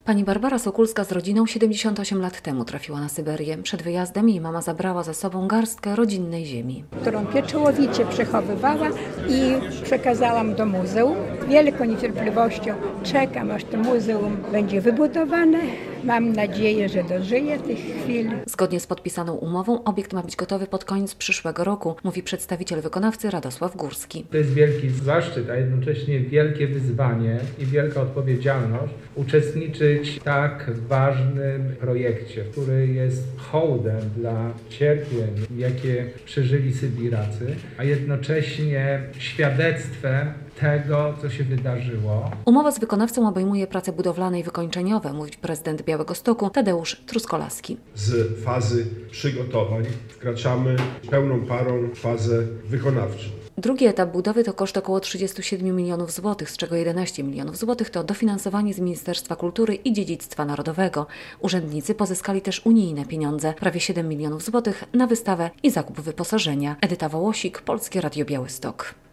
Pani Barbara Sokulska z rodziną 78 lat temu trafiła na Syberię. Przed wyjazdem jej mama zabrała ze sobą garstkę rodzinnej ziemi, którą pieczołowicie przechowywała i przekazałam do muzeum. Z wielką niecierpliwością czekam, aż to muzeum będzie wybudowane. Mam nadzieję, że dożyję tych chwil. Zgodnie z podpisaną umową obiekt ma być gotowy pod koniec przyszłego roku, mówi przedstawiciel wykonawcy Radosław Górski. To jest wielki zaszczyt, a jednocześnie wielkie wyzwanie i wielka odpowiedzialność uczestniczyć w tak ważnym projekcie, który jest hołdem dla cierpień, jakie przeżyli Sybiracy, a jednocześnie świadectwem tego, co się wydarzyło. Umowa z wykonawcą obejmuje prace budowlane i wykończeniowe, mówi prezydent Białegostoku Tadeusz Truskolaski. Z fazy przygotowań wkraczamy pełną parą w fazę wykonawczą. Drugi etap budowy to koszt około 37 milionów złotych, z czego 11 milionów złotych to dofinansowanie z Ministerstwa Kultury i Dziedzictwa Narodowego. Urzędnicy pozyskali też unijne pieniądze, prawie 7 milionów złotych na wystawę i zakup wyposażenia. Edyta Wołosik, Polskie Radio Białystok.